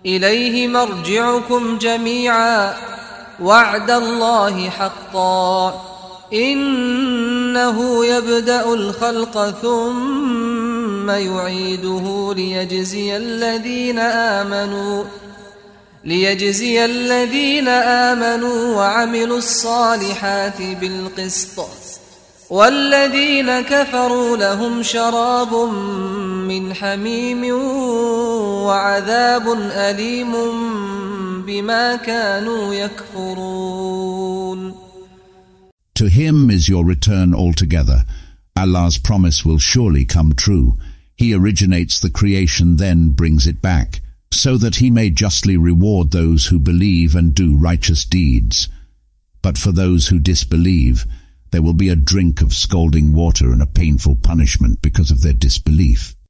إليه مرجعكم جميعا وعد الله حقا إنه يبدأ الخلق ثم يعيده ليجزي الذين آمنوا وعملوا الصالحات بالقسط والذين كفروا لهم شراب من حميم وعذاب أليم بما كانوا يكفرون. To him is your return altogether. Allah's promise will surely come true. He originates the creation, then brings it back, so that he may justly reward those who believe and do righteous deeds. But for those who disbelieve, there will be a drink of scalding water and a painful punishment because of their disbelief.